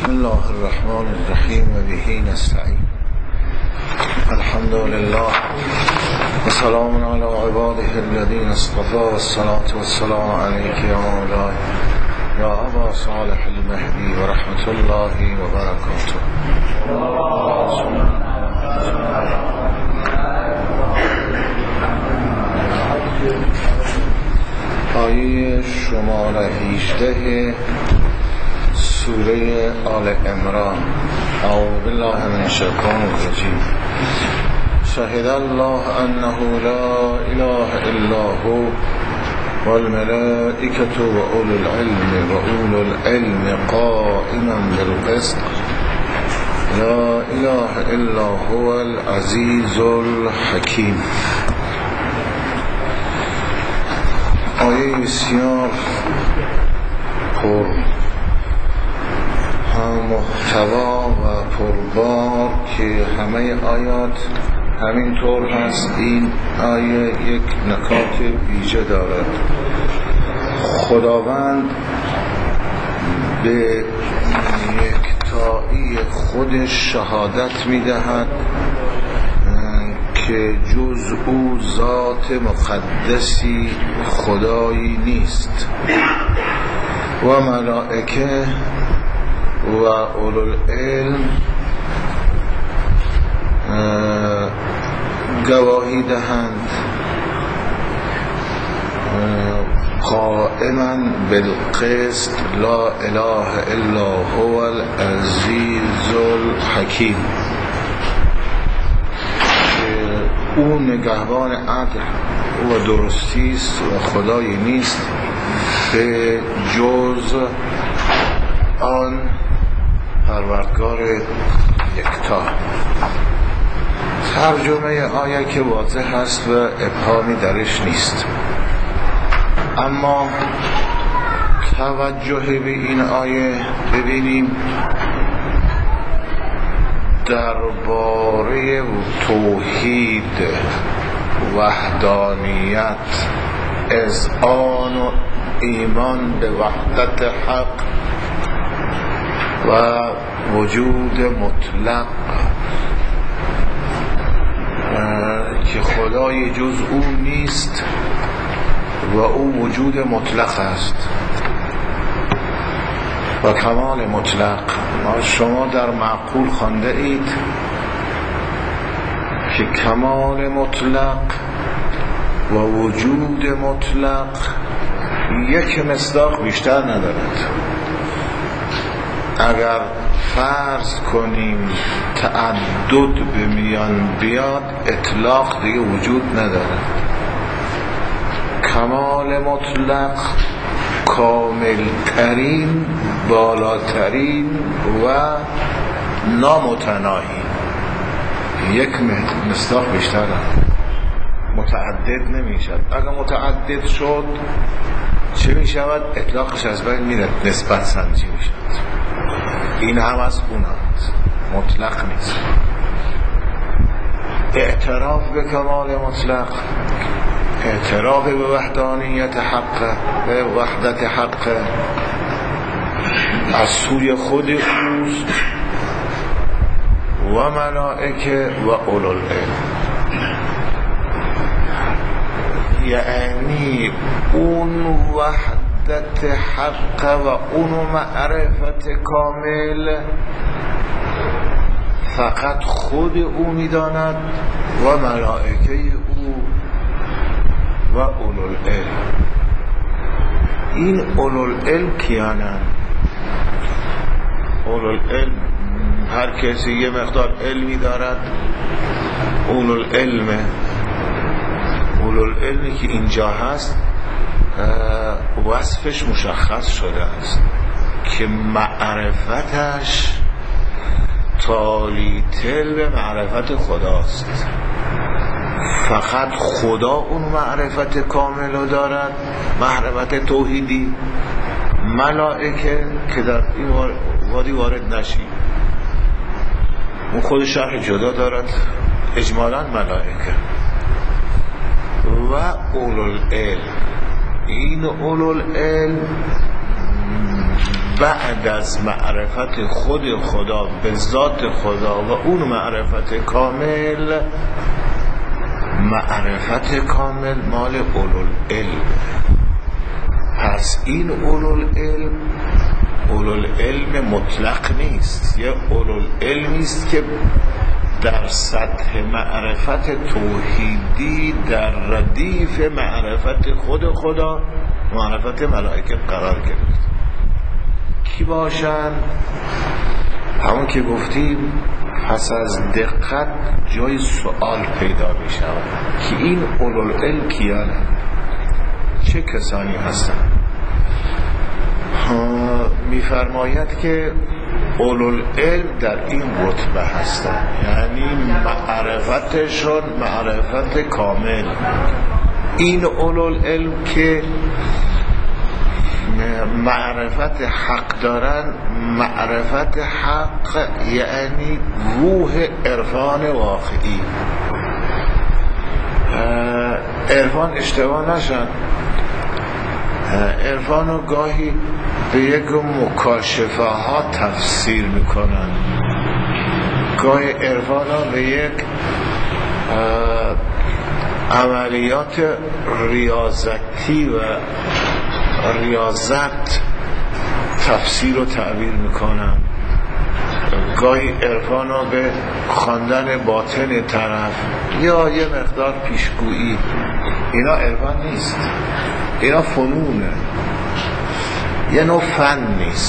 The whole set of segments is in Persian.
بسم الله الرحمن الرحیم و به نستعین. الحمد لله و سلام علی عباده الذین اصطفى و الصلاة والسلام علیک یا مولاي یا ابا صالح المهدی و رحمت الله و برکاته. آیه شماره 18 سوره آل عمران. اعوذ بالله من الشیطان الرجیم. شهد الله انه لا اله الا هو والملائکة و اولو العلم قائما بالقسط لا اله الا هو العزیز الحکیم. آیه بسیار پر محتوا و پربار که همه آیات همینطور هست. این آیه یک نکات ویژه دارد. خداوند به یکتایی خودش شهادت میدهد که جز او ذات مقدسی خدایی نیست و ملائکه و اولوالعلم گواهی دهند قائما بالقسط لا اله الا هو العزیز الحکیم، او نگهبان عدل و درستی است و خدایی نیست به جز آن پروردگار یکتا. ترجمه آیه که واضح است و ابهامی درش نیست، اما توجه به این آیه ببینیم درباره توحید، وحدانیت، اذعان و ایمان به وحدت حق و وجود مطلق که خدای جز او نیست و او وجود مطلق است و کمال مطلق. شما در معقول خوانده اید که کمال مطلق و وجود مطلق یک مصداق بیشتر ندارد. اگر فرض کنیم تعدد به میان بیاد، اطلاق دیگه وجود ندارد. کمال مطلق کامل ترین، بالاترین و نامتناهی. یک مصداق بیشتر متعدد نمی شود. اگر متعدد شد چه می شود؟ اطلاقش از بین میره، نسبت سنجی می شود. این هم از اون هست، مطلق نیست. اعتراف به کمال مطلق، اعتراف به وحدانیت حق، به وحدت حق از سوی خود اوست و ملائکه و اولوالعلم، یعنی اون وحدت حق و اون معرفت کامل فقط خود او میداند و ملائکه او و اولوالعلم. این اولوالعلم کیانند؟ اولوالعلم هر کسی یه مقدار علمی دارد. اولوالعلمی که اینجا هست وصفش مشخص شده است که معرفتش تالی تل به معرفت خداست. فقط خدا اون معرفت کامل رو دارد، معرفت توحیدی. ملائکه که در این وادی وارد نشیم، اون خود شرح جدا دارد. اجمالا ملائکه و اولوالعلم. این اولوالعلم بعد از معرفت خود خدا به ذات خدا و اون معرفت کامل مال اولوالعلم. پس این اولوالعلم مطلق نیست، یه اولوالعلمی است که در سطح معرفت توحیدی در ردیف معرفت خود خدا، معرفت ملائکه قرار گرفت. کی باشن؟ همون که گفتیم پس از دقت جای سوال پیدا می شود که این اولوالعلم کیانه، چه کسانی هستن؟ میفرماید که اولوالعلم در این رتبه هستن، یعنی معرفتشون معرفت کامل. این اولوالعلم که معرفت حق دارن، معرفت حق یعنی روح عرفان واقعی. عرفان اشتباه نشن، عرفان رو گاهی به یک مکاشفه ها تفسیر میکنن، گاهی عرفان رو به یک عملیات ریاضتی و ریاضت تفسیر و تعبیر میکنن، گاهی عرفان رو به خواندن باطن طرف یا یه مقدار پیشگویی. اینا عرفان نیست، اینا فنونه، یه نوع فن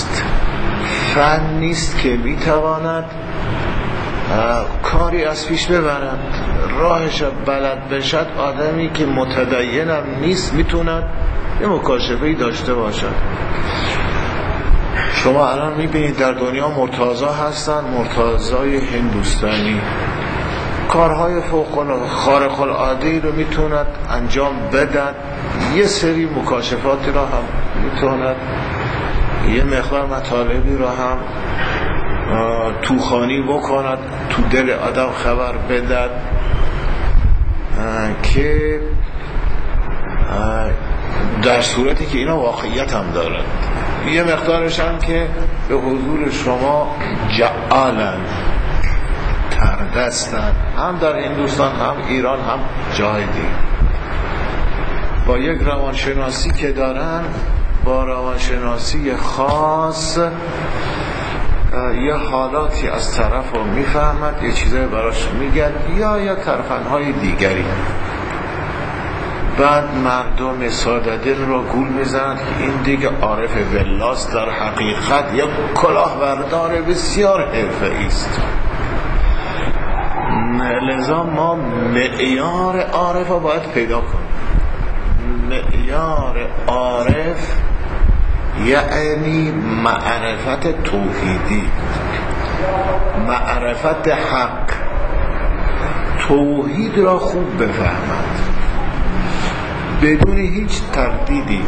نیست که میتواند کاری از پیش ببرد، راهش بلد بشد. آدمی که متدینم نیست میتوند یه مکاشفه‌ای داشته باشد. شما الان میبینید در دنیا مرتضا هستن، مرتضای هندوستانی کارهای خارق العاده رو میتوند انجام بدن، یه سری مکاشفاتی را هم میتوند، یه مقدار مطالبی را هم توخانی بکند، تو دل آدم خبر بدد که در صورتی که اینا واقعیت هم دارد. یه مقدارش هم که به حضور شما جعالن، تردستن، هم در هندوستان هم ایران هم جای دیگه، با یک روانشناسی که دارن، با روانشناسی خاص یه حالاتی از طرف رو میفهمد، یه چیزای براش میگن یا ترفنهای دیگری. بعد مردم ساده دل را گول میزنند که این دیگه عارف ولاست، در حقیقت یک کلاهبردار بسیار حرفه‌ای است. لذا ما معیار عارف را باید پیدا کنیم. معیار عارف یعنی معرفت توحیدی، معرفت حق، توحید را خوب بفهمد بدون هیچ تردیدی.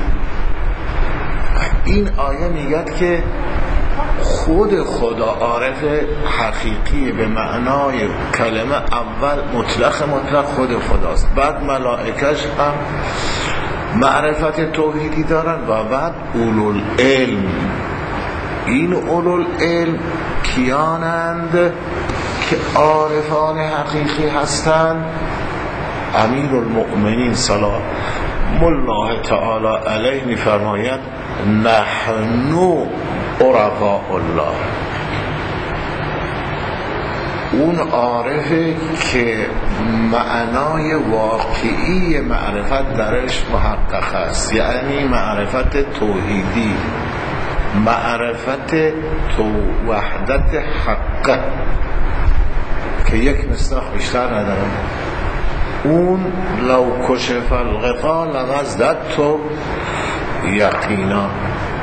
این آیه میگه که خود خدا عارف حقیقی به معنای کلمه اول مطلق خود خداست، بعد ملائکش هم معرفت توحیدی دارن و بعد اولوالعلم. این اولوالعلم کیانند که عارفان حقیقی هستند؟ امیر المؤمنین سلام الله تعالی علیه میفرماید نحن عرفاء الله. اون عارفه که معنای واقعی معرفت درش محقق است، یعنی معرفت توحیدی، معرفت وحدت حق که یک مصداق بیشتر نداره. اون لو کشف الغطا لمزددت یقینا.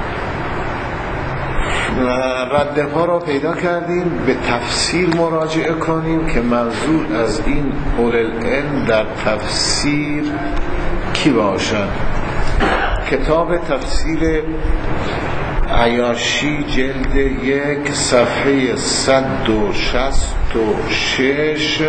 رد پا را پیدا کردیم، به تفسیر مراجعه کنیم که منظور از این اولوالعلم در تفسیر کی باشد. کتاب تفسیر عیاشی جلد 1 صفحه 166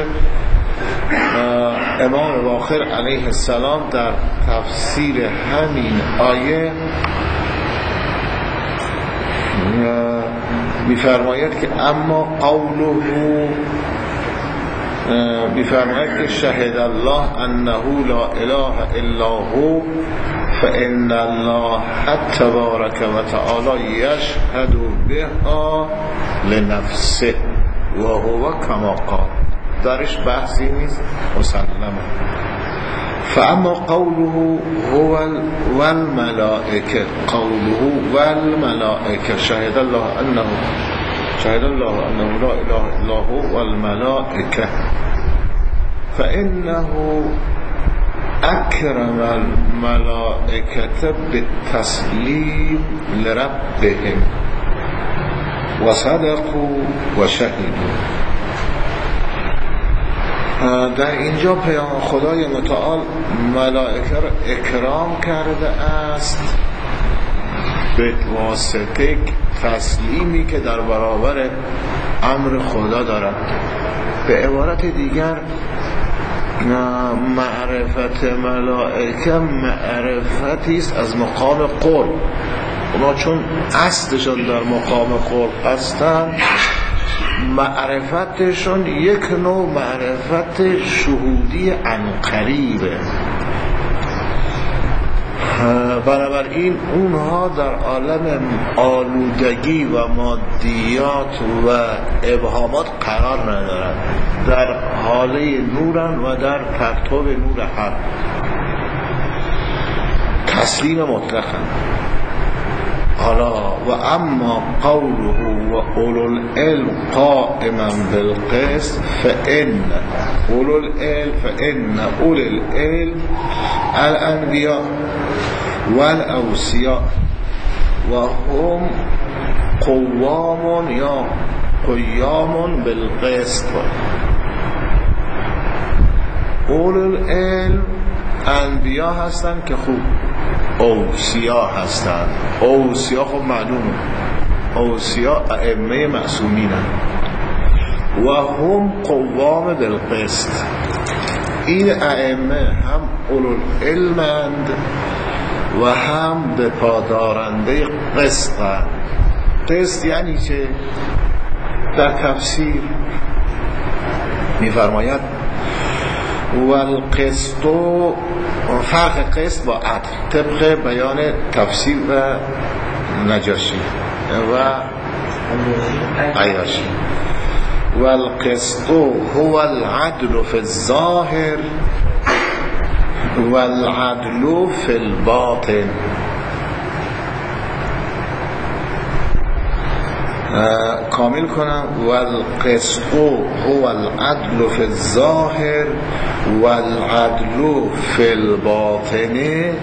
امام باقر علیه السلام در تفسیر همین آیه میفرماید که اما قوله، میفرماید که شهد الله انه لا اله الا هو فان الله تبارک و تعالی یشهد بها لنفسه و هو کما قال. درش بحثی نیست، مسلمه. فاما قوله هو والملائکه، قوله والملائکه شهد الله انه لا اله الا هو والملائکه فانه اکرم الملائکه بالتسلیم لربهم و صدقوا و شهدوا. در اینجا پیام خدای متعال ملائکه را اکرام کرده است به واسطه تسلیمی که در برابر امر خدا دارد. به عبارت دیگر معرفت ملائکه معرفتی است از مقام قرب. اونا چون اصلشون در مقام قرب هستند، معرفتشون یک نوع معرفت شهودی عنقریبه. بنابراین اونها در عالم آلودگی و مادیات و ابهامات قرار ندارند، در حاله نورن و در پرتو نور حق، تسلیم مطلقا. حالا و اما قوله و اولو العلم قائما بالقسط فان اولو العلم الانبیاء والاوصیاء و هم قوام یا قیام بالقسط. اولو العلم انبیاء هستن که خوب، اوصیا هستند. اوصیا خب معلومه، اوصیا ائمه معصومینن. و هم قوام بالقسط، این ائمه هم اولوالعلمند و هم به پادارنده قسطند. قسط یعنی چه؟ در تفسیر میفرماید والقسط، فرق قسط با عدل طبق بیان تفسیر و نجاشی و عیاشی. والقسط هو العدل في الظاهر والعدل في الباطن. کامل کنم. والقسط هو العدل في الظاهر والعدل في الباطن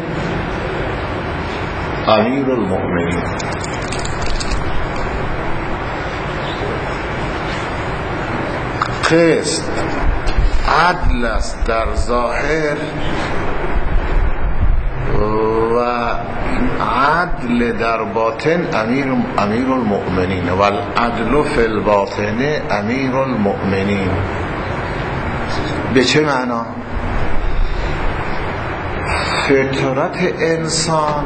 امیر المؤمنین. قسط عدل است در ظاهر و عدل در باطن امیر المؤمنین و العدل فی الباطن امیر المؤمنین. به چه معنا؟ فطرت انسان،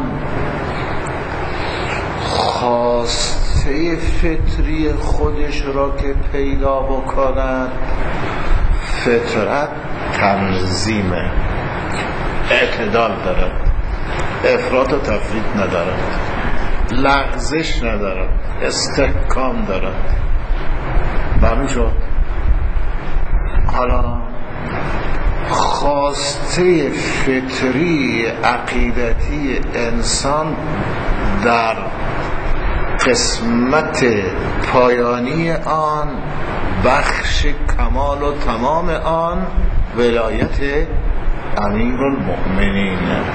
خواسته فطری خودش را که پیدا بکند، فطرت تنظیمه، اعتدال داره، افراط و تفریط نداره، لغزش نداره، استحکام داره. معلوم شد؟ حالا خواسته فطری عقیدتی انسان در قسمت پایانی آن، بخش کمال و تمام آن ولایت امیر المؤمنین.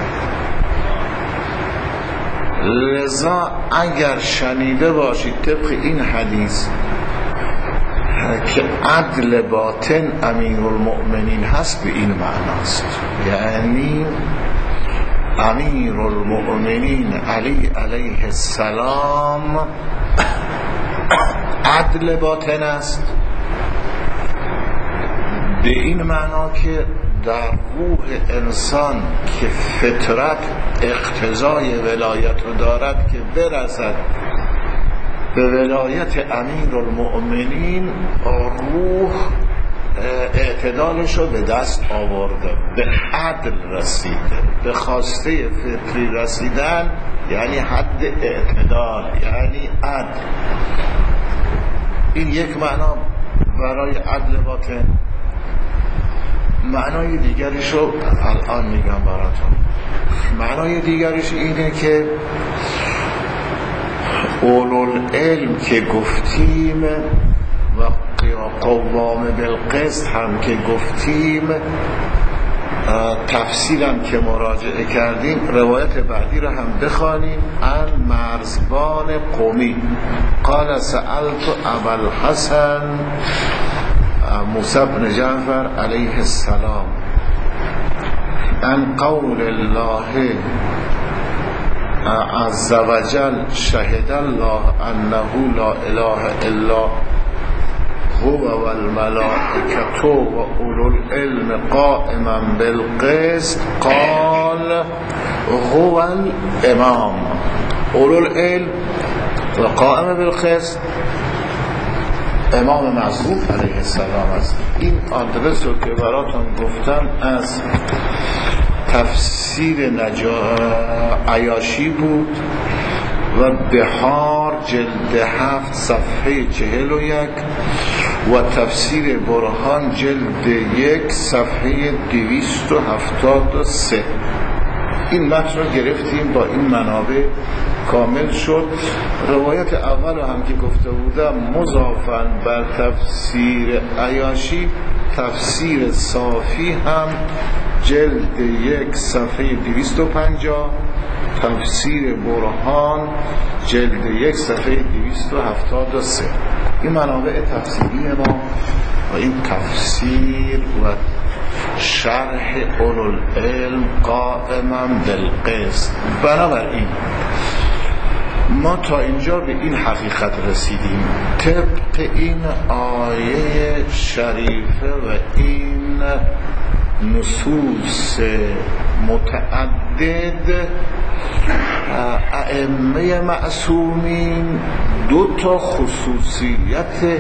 لذا اگر شنیده باشید طبق این حدیث که عدل باطن امیر المؤمنین هست، به این معناست، یعنی امیر المؤمنین علی علیه السلام عدل باطن است، به این معنا که در روح انسان که فطرت اقتضای ولایت رو دارد که برسد به ولایت امیرالمؤمنین روح اعتدالش رو به دست آورده، به عدل رسیده، به خواسته فطری رسیدن یعنی حد اعتدال، یعنی عدل. این یک معنا برای عدل باطن. معنای دیگریش رو الان میگم براتون. معنای دیگریش اینه که اولوالعلم که گفتیم و قوام بالقسط هم که گفتیم، تفسیرم که مراجعه کردیم، روایت بعدی رو هم بخوانیم. عن مرزبان قمی قال سألت ابوالحسن موسی بن جعفر علیه السلام عن قول الله عز وجل شهد الله انه لا اله الا هو والملائکة و اولو العلم قائما بالقسط قال هو الامام. اولو العلم و قائم بالقسط امام معصوم علیه السلام است. این آدرس رو که براتون گفتم از تفسیر عیاشی بود و بهار جلد 7 صفحه 41 و تفسیر برهان جلد 1 صفحه 273. این متن رو گرفتیم، با این منابع کامل شد. روایت اول هم که گفته بودم مضافاً بر تفسیر عیاشی، تفسیر صافی هم جلد 1 صفحه 250، تفسیر برهان جلد 1 صفحه 273. این منابع تفسیری ما و این تفسیر و شرح اولوالعلم قائما بالقسط. بنابراین ما تا اینجا به این حقیقت رسیدیم، طبق این آیه شریفه و این نصوص متعدد، ائمه معصومین دو تا خصوصیت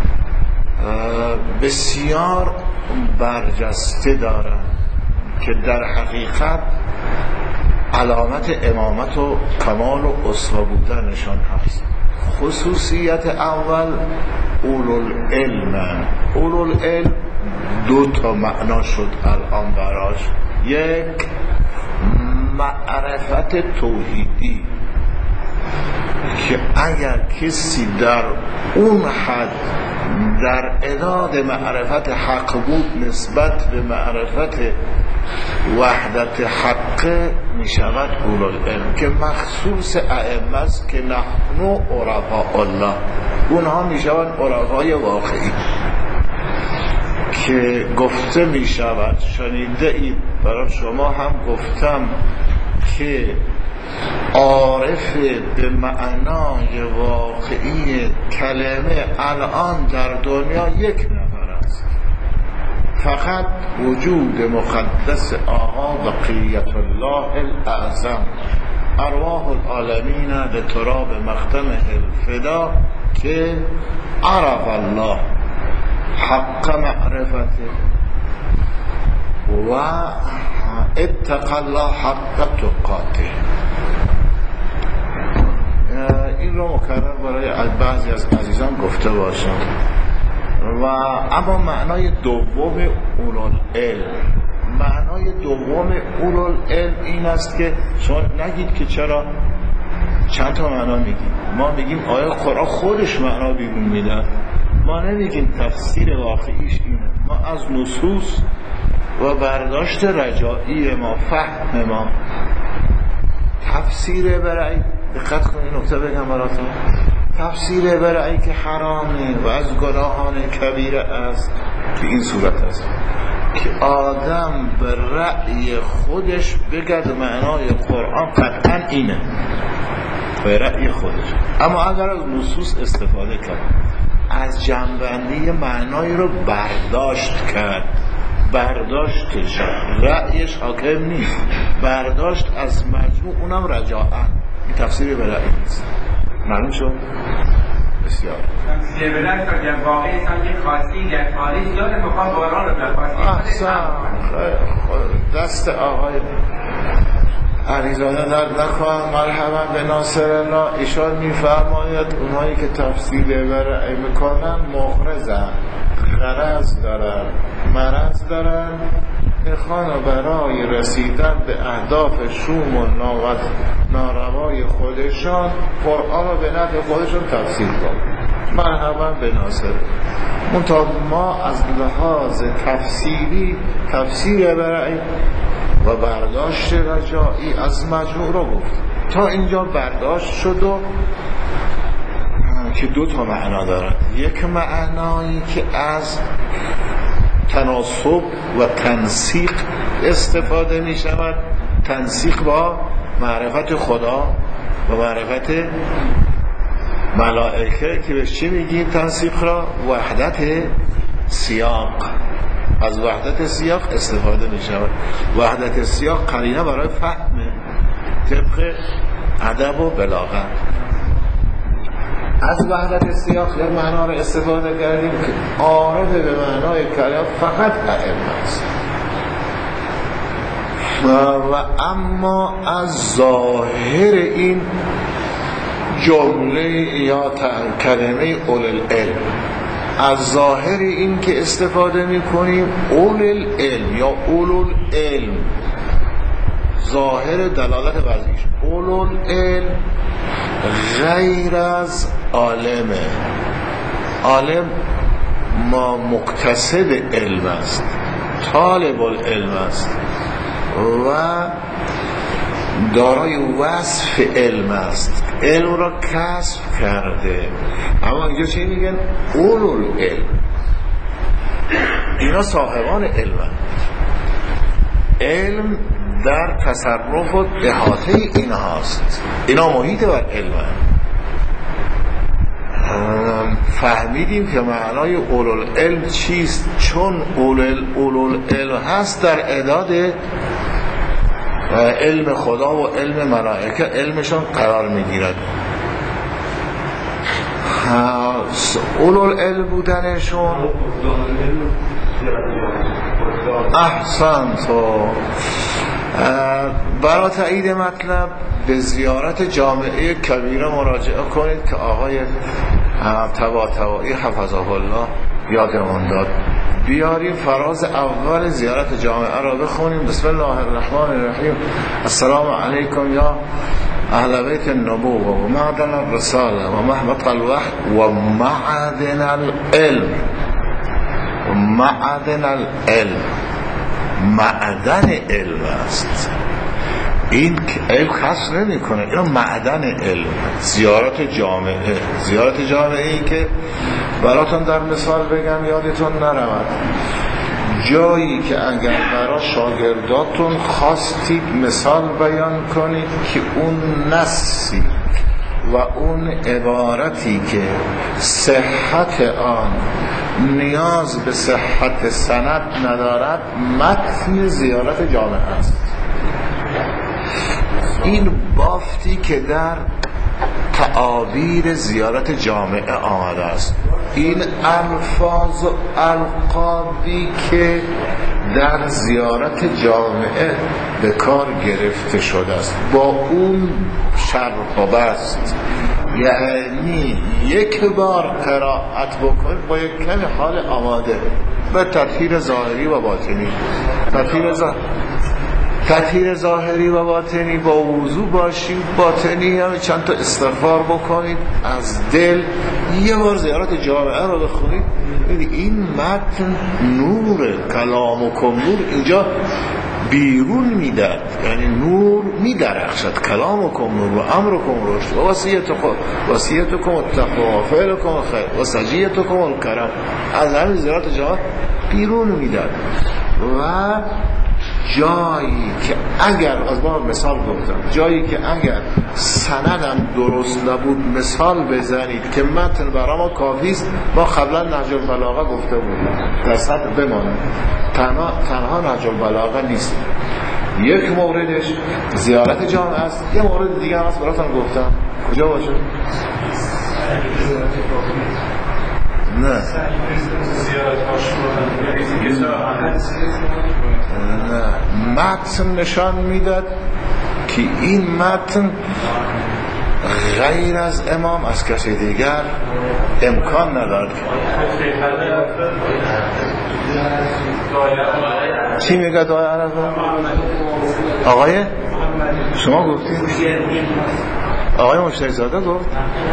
بسیار برجسته دارند که در حقیقت علامت امامت و کمال و اسوه بودنشان هست. خصوصیت اول اولوالعلم. اولوالعلم دو تا معنا شد الان براش. یک، معرفت توحیدی که اگر کسی در اون حد در اداد معرفت حق بود نسبت به معرفت وحدت حق می شود اولوالعلم، که مخصوص ائمه است که نحن عرفاء الله، اونها می شود عرفای واقعی. که گفته می شود، شنیده اید، برای شما هم گفتم که عارف به معنای واقعی کلمه الان در دنیا یک نفر است، فقط وجود مقدس آقا بقیت الله الاعظم ارواح العالمین به تراب مختمه الفدا که عرف الله حق معرفته و اتق الله حق تقاته. این رو مکرر برای بعضی از عزیزان گفته باشم. و اما معنای دوم اولوالعلم، معنای دوم اولوالعلم این است که شما نگید که چرا چند تا معنا میگیم. ما میگیم آیه قرآن خودش معنا بیرون میده، ما نمیگیم تفسیر واقعیش اینه. ما از نصوص و برداشت رجائی ما، فهم ما، تفسیر برای دقت کنید نکته بگم براتون، تفسیر برای که حرامه و از گناهان کبیره است که این صورت است که آدم به رأی خودش بگد معنای قرآن قطعا اینه، به رأی خودش. اما اگر از نصوص استفاده کرد، از جنبندی معنای رو برداشت کرد، برداشتش رأیش حاکم نیست، برداشت از مجموع اونم رجاءن، این تفسیر به رأی نیست. معلوم شد؟ بسیار سیبلت تا جن واقعی هم یک خاصی در خارج داره مقام باران رو در خاصی دست آقای علیزاده درد نخواهم. مرحبا به ناصر الله. ایشان میفرماید اونهایی که تفسیر برای میکنن مغرضن، غرض دارن، مرض دارن، میخوان برای رسیدن به اهداف شوم و ناروای خودشان قرآن رو به نفع خودشون تفسیر کنن. مرحبا به ناصر. منتها ما از لحاظ تفسیری تفسیر برای و برداشت رجائی از مجموع رو گفت. تا اینجا برداشت شد و که دو تا معنا دارد. یک معنایی که از تناسب و تنسیق استفاده می شود، تنسیق با معرفت خدا و معرفت ملائکه که به چی میگیم تنسیق را؟ وحدت سیاق. از وحدت سیاق استفاده می شود. وحدت سیاق قرینه برای فهم طبق ادب و بلاغت. از وحدت سیاق یک معنا را استفاده کردیم که عارف به معنای کلام فقط ائمه است. و اما از ظاهر این جمله یا کلمه اول العلم، از ظاهر این که استفاده میکنیم اول العلم یا اولو العلم، ظاهر دلالت وضعیش اولو العلم غیر از عالمه. عالم ما مقتصد علم است، طالب العلم است و دارای وصف علم است، علم را کسب کرده. اما اینجا چی میگن؟ اولو العلم. اینا صاحبان علم، علم در تصرف و احاطه اینا هست، اینا محیط بر علم. فهمیدیم که معنای اولوالعلم چیست، چون اولوالعلم هست در اعداد علم خدا و علم ملائکه علمشون قرار میگیرد. اولوالعلم بودنشون احسنت. برای تایید مطلب به زیارت جامعه کبیره مراجعه کنید که آقای طباطبایی حفظه الله یادمون داد. بیاریم فراز اول زیارت جامعه را بخونیم. بسم الله الرحمن الرحیم. السلام علیکم یا اهل بیت النبوة و معدن الرساله و محبط الوحی و معدن العلم. معدن العلم معدن علم است. این علم خاص نمی کنه، این معدن علم. زیارت جامعه، زیارت جامعه ای که براتون در مثال بگم یادتون نرود، جایی که اگر برای شاگرداتون خواستید مثال بیان کنید که اون نصی و اون عبارتی که صحت آن نیاز به صحت سند ندارد، متن زیارت جامعه است. این بافتی که در تعابیر زیارت جامعه آمده است، این الفاظ و القابی که در زیارت جامعه به کار گرفته شده است، با اون شرح و بست. یعنی یک بار قرائت بکنید با یک کمی حال آماده به تطهیر ظاهری و باطنی. تطهیر ظاهری و باطنی، با وضو باشید، باطنی هم چند تا استغفار بکنید از دل. یه بار زیارت جامعه رو بخونید، این متن نور کلامکم نور اینجا بیرون میداد، یعنی نور میدرخشد. کلامکم نور و امرکم رشد و وصیتکم التقوا و فعلکم الخیر و سجیتکم الکرم. از همین زیارت جامعه بیرون میداد. و جایی که اگر از ما مثال گفتم، جایی که اگر سندم درست نبود مثال بزنید که متن برای ما کافی است. ما قبلا نهج البلاغه گفته بودیم در سطح بمانه، تنها نهج البلاغه نیست. یک موردش زیارت جامعه است، یه مورد دیگه هم هست براتون گفتم. کجا باشه؟ نه متن نشان میداد که این متن غیر از امام از کسی دیگر امکان ندارد. چی میگه دعای عرفه؟ آقای شما گفتید؟ آقای مشتری زاده گفت؟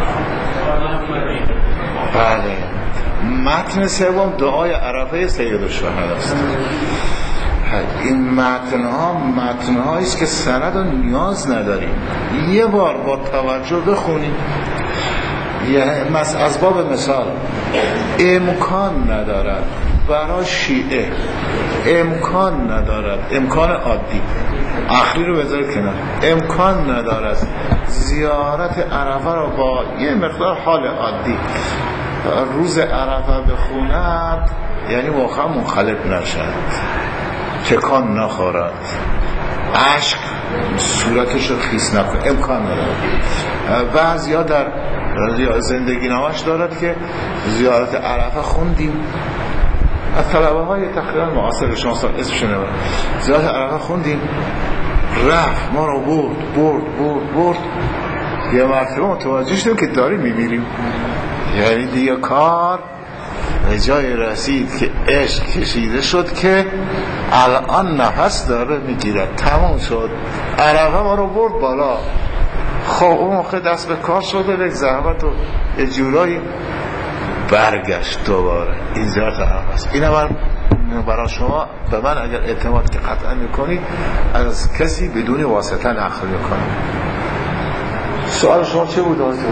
بله. متن سوم دعای عرفه سید الشهدا است. این متن‌هایی است که سند و نیاز نداریم، یه بار با توجه بخونیم. یعنی از باب مثال امکان ندارد برای شیعه، امکان ندارد، امکان عادی آخری رو بذارید کنار، امکان ندارد زیارت عرفه رو با یه مقدار حال عادی روز عرفه بخوند، یعنی واقعا منخلط نشد، تکان نخورد، عشق صورتش رو خیس نکنه، امکان ندارد. بعضیا در زندگی نامش دارد که زیارت عرفه خوندیم، از طلبه های تقریبا معاصر شما اسمش نبرد، زیارت عرفه خوندیم، رفت ما رو برد یه مرتبه متوجه شدیم که داریم میمیریم. یعنی دیگه کار به جای رسید که عشق کشیده شد که الان نفس داره میگیرد، تمام شد، عرفه ما رو برد بالا. خب اون موقع دست به کار شده، یک زحمت و یه جورایی برگشت دوباره. این زیارت عرفه است. این برای شما به من اگر اعتماد که قطعا میکنید از کسی بدون واسطه نقل میکنید. سوال شما چه بود؟ اون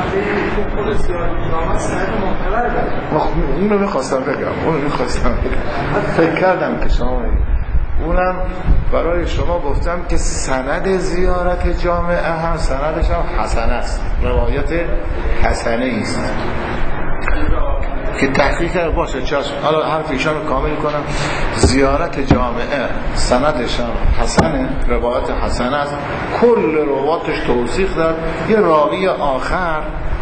رو میخواستم بگم، فکر کردم که شما اونم برای شما گفتم که سند زیارت جامعه هم سندش هم حسنه است، روایت حسنه است که تحقیق باشه. حالا حرف ایشان رو کامل کنم. زیارت جامعه سندش هم حسنه، روایت حسنه است، کل روایتش توثیق دارد. یه راوی آخر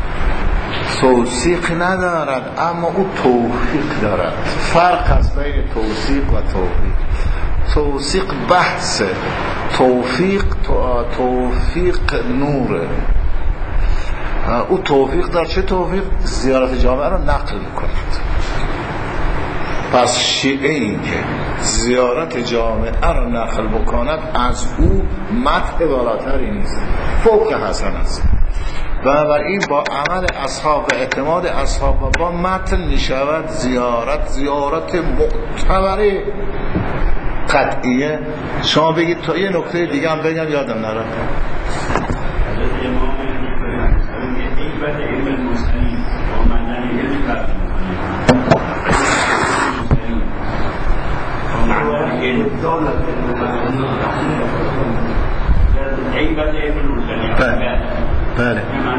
توثیق ندارد اما او توفیق دارد. فرق است بین توثیق و توفیق. توثیق بحثه، توفیق نوره. او توفیق دار. چه توفیق؟ زیارت جامعه رو نقل میکند. پس شیعه این که زیارت جامعه رو نقل بکند از او مدح بالاتری نیست، فوق حسن است. بنابراین با عمل اصحاب و اعتماد اصحاب و با متن میشود زیارت معتبره قطعیه. شما بگید تا یه نکته دیگه هم بگم یادم نره. بله.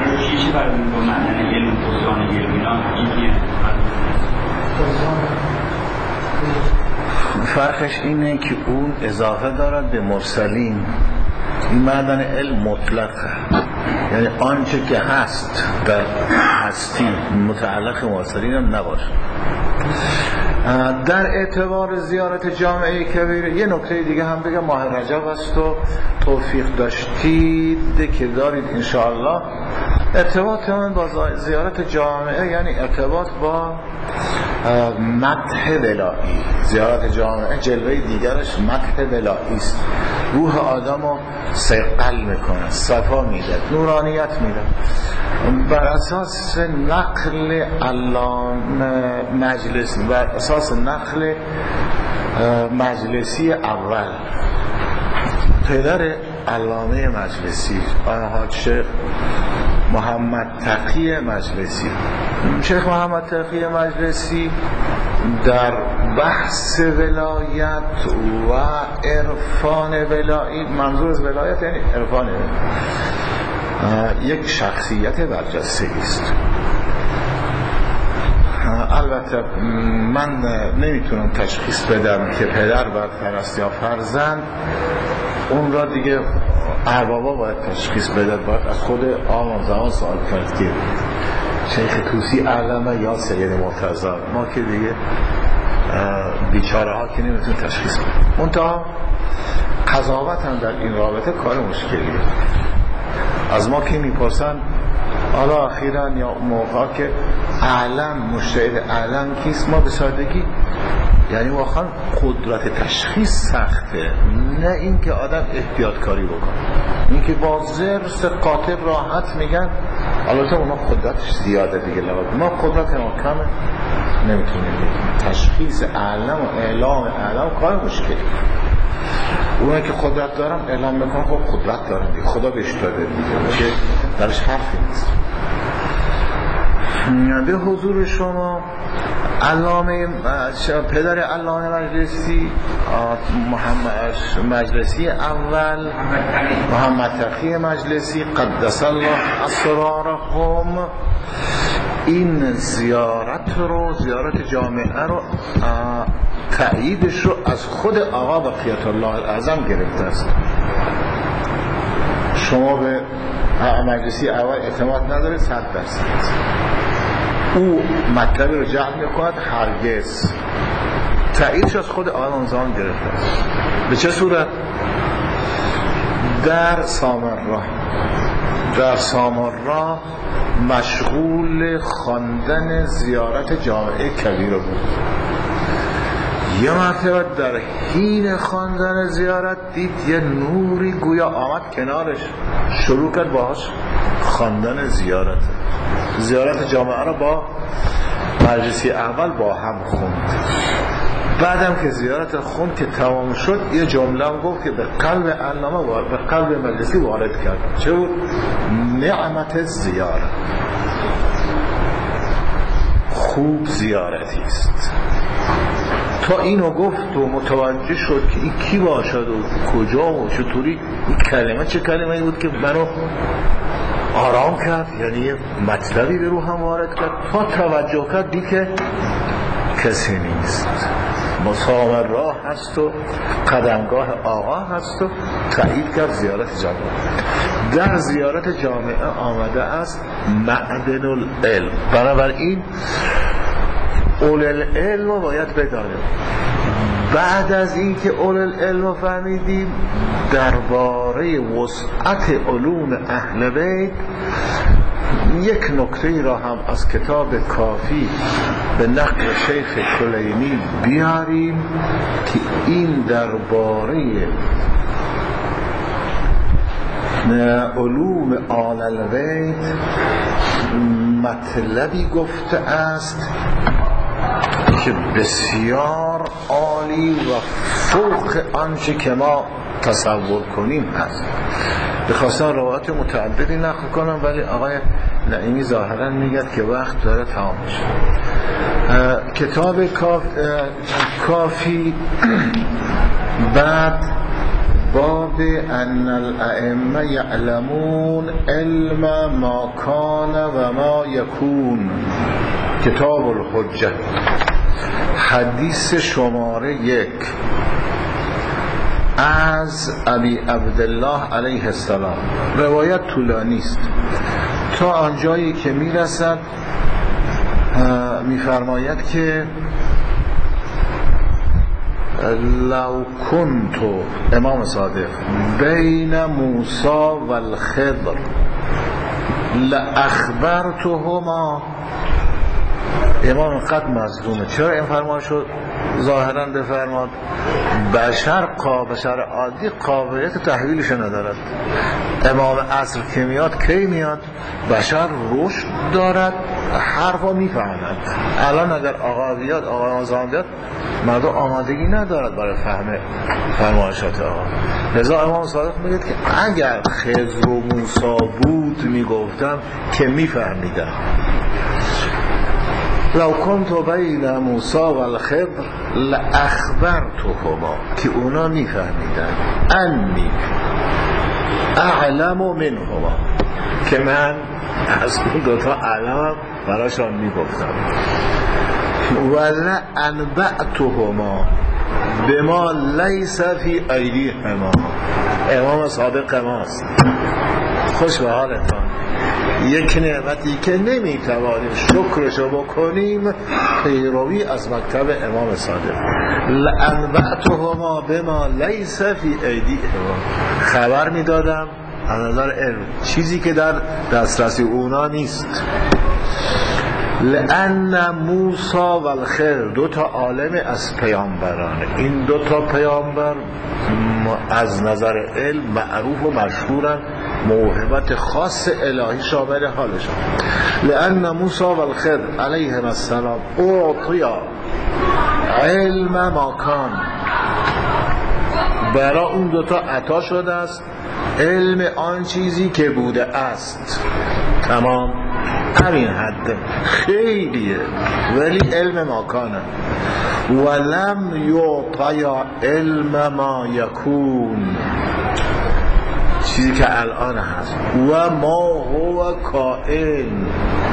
فرقش اینه که اون اضافه دارد به مرسلین. این معدن علم مطلقه، یعنی آنچه که هست در هستی متعلق مرسلین هم نباشه. در اعتبار زیارت جامعه کبیره یه نکته دیگه هم بگم. ماه رجب است و توفیق داشتید که دارید انشاءالله. ارتباط من با زیارت جامعه یعنی ارتباط با مدح ولایی. زیارت جامعه جلوه دیگرش مدح ولایی است. روح آدمو صقل میکنه، صفا میده، نورانیت میده. بر اساس نقل علامه مجلسی، بر اساس نقل مجلسی اول، پدر علامه مجلسی حاج شیخ محمد تقی مجلسی. شیخ محمد تقی مجلسی در بحث ولایت و عرفان ولایی، منظور از ولایت یعنی عرفان، یک شخصیت برجسته است. البته من نمیتونم تشخیص بدم که پدر برتر است یا فرزند، اون را دیگه اربابا باید تشخیص بدن، باید از خود آمام زمان سوال کرد که شیخ طوسی علمه یا سید مرتضی، ما که دیگه بیچاره ها که نمیتون تشخیص کنیم. منتها قضاوت هم در این رابطه کار مشکلیه. از ما که میپرسن حالا اخیراً یا موقع که علم مجتهد علم کیست، ما به سادگی یعنی واقعا قدرت تشخیص سخته، نه اینکه آدم احتیاط کاری بکنه، اینکه با زرس قاطع راحت میگن. البته اونا قدرتش زیاده دیگه، ما قدرت ما کمه، نمیتونیم بگیم. تشخیص علم و اعلام علم کار مشکلی. اونایی که قدرت دارن اعلام میکنن، خب قدرت دارن دیگه، خدا بهش داده دیگه، که درش حرفی نیست. به حضور شما علامه پدر علامه مجلسی، مجلسی اول محمد تقی مجلسی قدس الله اسرارهم، این زیارت جامعه رو تأییدش رو از خود آقا بقیت الله الاعظم گرفته است. شما به مجلسی اول اعتماد نداره 100%. او مطلبی رو جمع میکند، هرگز تأییدش از خود آقا نظام گرفته است. به چه صورت؟ در سامرا مشغول خواندن زیارت جامعه کبیره بود. یه مرتبه در حین خواندن زیارت دید یه نوری گویا آمد کنارش، شروع کرد باهاش خواندن زیارت جامعه را با مجلسی اول با هم خوند. بعدم که زیارت خوند که تمام شد، یه جمله هم گفت که به قلب علامه و به قلب مجلسی وارد کرد. چه بود؟ نعمت زیارت، خوب زیارتی است. تا اینو گفت و متوجه شد که این کی باشد و کجا و چطوری، این کلمه چه کلمه بود که منو آرام کرد، یعنی یه مطلبی به روحم وارد کرد. تا توجه کرد دید که کسی نیست، مسامر راه هست و قدمگاه آقا هست و تأیید کرد زیارت جامعه. در زیارت جامعه آمده است معدن العلم. بنابراین اول العلم رو باید بدانیم. بعد از این که اول العلم رو فهمیدیم، درباره وسعت علوم اهل بیت یک نکته را هم از کتاب کافی به نقل شیخ کلینی بیاریم که این درباره علوم آل البیت مطلبی گفته است که بسیار عالی و فوق آنچه که ما تصور کنیم هست. بخواستم روایات متعددی نقل کنم، ولی آقای نعیمی ظاهرا میگه که وقت داره تمام میشه. کتاب کافی بعد باب ان الائمه یعلمون علم ما کان و ما یکون، کتاب الحجه، حدیث شماره 1 از ابی عبدالله علیه السلام. روایت طولانی است تا آنجایی که میرسد میفرماید که لو کنتو، امام صادق، بین موسی و الخضر لاخبرتهما. امام قد مظلومه. چرا این فرمان شد؟ ظاهرا بفرماد بشر عادی قابلیت تحویلش ندارد. امام عصر که میاد کی میاد؟ بشر رشد دارد، حرفا میفهمد. الان اگر آقا بیاد، آقا نظام بیاد، مردم آمادگی ندارد برای فهم فرمایشات آقا. لذا امام صادق میگه که اگر خضر و موسی بود میگفتم که میفهمیدم. لو کنت بین موسی و الخضر لاخبرتهما، که اونا میفهمیدن انی اعلم منهما، که من از اون دوتا علمم براشان میگفتم. ولا انبأتهما بما لیس فی ایدیهما. امام صادق ماست. خوش به حالتان. یک نعمتی که نمیتوانیم شکرشو بکنیم پیروی از مکتب امام صادق. لأنبأتهما بما لیس فی ایدیهما، خبر میدادم از نظر علم چیزی که در دسترسی اونا نیست. لأن موسی و الخضر دو تا عالم از پیامبرانه، این دو تا پیامبر از نظر علم معروف و مشهورن، موهبت خاص الهی شامل حالشان. لأن موسی و الخضر علیهم السلام اعطیا علم ما کان، برای اون دوتا عطا شده است علم آن چیزی که بوده است. تمام، همین حد، خیلیه، ولی علم ما کانه. ولم یعطیا علم ما یکون، چیزی که الان هست. و ما هو کائن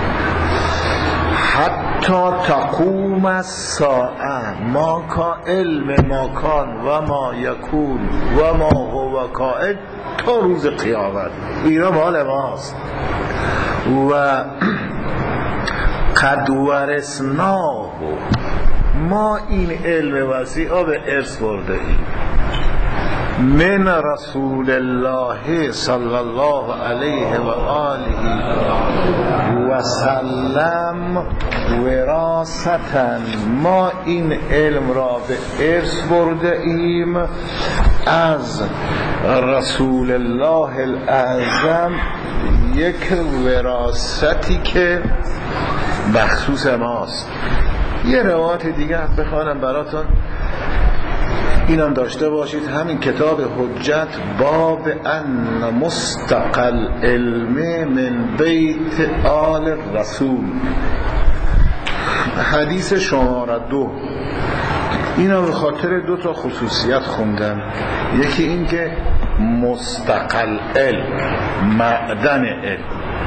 حتی تقوم الساعه، ما کا علم ما کان و ما یکون و ما هو کائن تا روز قیامت. اینا مال ماست. و قد ورثناه، ما این علم وسیع به ارث برده ایم من رسول الله صلی الله علیه و آله و سلم وراثتا، ما این علم را به ارث برده ایم از رسول الله الاعظم، یک وراثتی که مخصوص ماست. یه روایت دیگه بخوانم براتون، اینم داشته باشید. همین کتاب حجت، باب ان مستقل علم من بیت آل رسول، حدیث شماره 2. اینا به خاطر دو تا خصوصیت خوندم. یکی این که مستقل علم، معدن علم،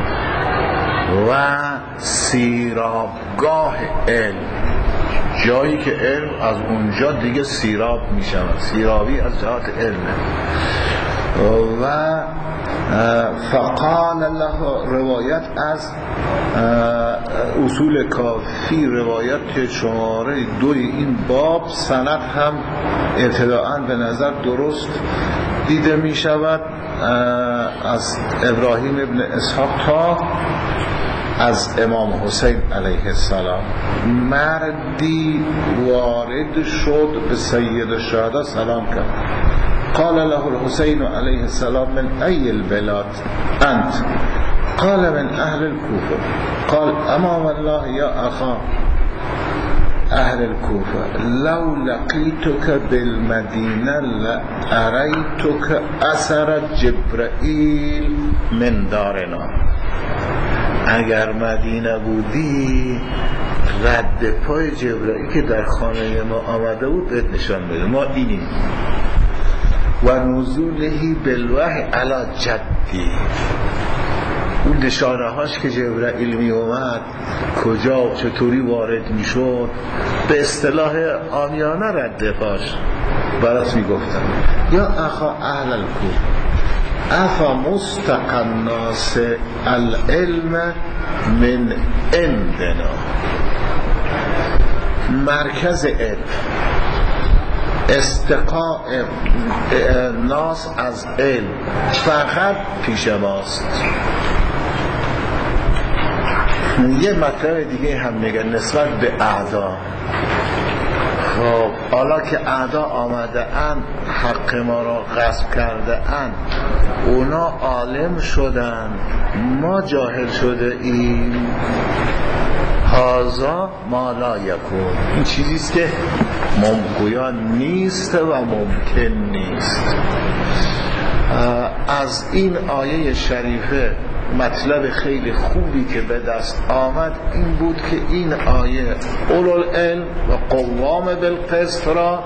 و سیرابگاه علم، جایی که علم از اونجا دیگه سیراب می شود، سیرابی از جهات علمه. و فقال الله، روایت از اصول کافی، روایت شماره 2 این باب، سند هم ابتداءً به نظر درست دیده می شود، از ابراهیم ابن اسحاق تا از امام حسین علیه السلام. مردی وارد شد به سید الشهدا سلام کرد. قال له الحسین علیه السلام من ای البلاد انت؟ قال من اهل الكوفه. قال اما والله یا اخا اهل الكوفه لو لقيتك بالمدینه لأريتك اثر جبرائیل من دارنا، اگر مدینه بودی رد پای جبرائیل که در خانه ما آمده بود بهت نشان بده، ما اینیم. و نزولهی بالوحی علی جدی، اون نشانه هاش که جبرائیل می اومد کجا و چطوری وارد می شد، به اصطلاح عامیانه رد پاش برات می گفتن. یا اخا اهل الکوفه افا مستقى الناس العلم من عندنا، مرکز علم، استقاء ناس از علم فقط پیش ماست. یه مطلب دیگه هم میگن نسبت به اعدا. خب حالا که اعدا آمده اند حق ما را غصب کرده اند، اونا عالم شدن، ما جاهل شده ایم. هازا ما لا یکون، این چیزیست که گویا نیست و ممکن نیست. از این آیه شریفه مطلب خیلی خوبی که به دست آمد این بود که این آیه اولوالعلم و قوام بالقسط را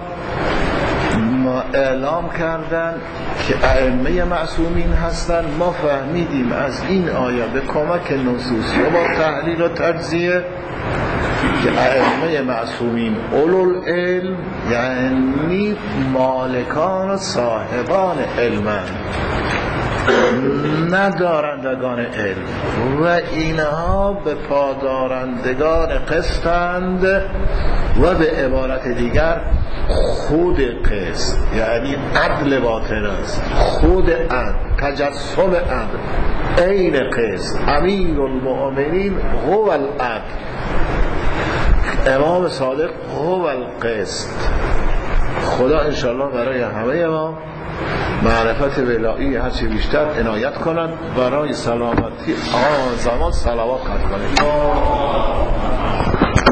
اعلام کردن که ائمه معصومین هستن. ما فهمیدیم از این آیه به کمک نصوص و با تحلیل و تجزیه که ائمه معصومین اولوالعلم یعنی مالکان و صاحبان علمن. ندارندگان علم و اینها به پادارندگان قسطند و به عبارت دیگر خود قسط، یعنی عدل باطن است، خود عدل، تجسم عدل، عین قسط. امیر المؤمنین هو العدل، امام صادق هو القسط. خدا انشاءالله برای همه ما معرفت ولایی هرچی بیشتر عنایت کنند. برای سلامتی آن زمان صلوات خواهد کنید.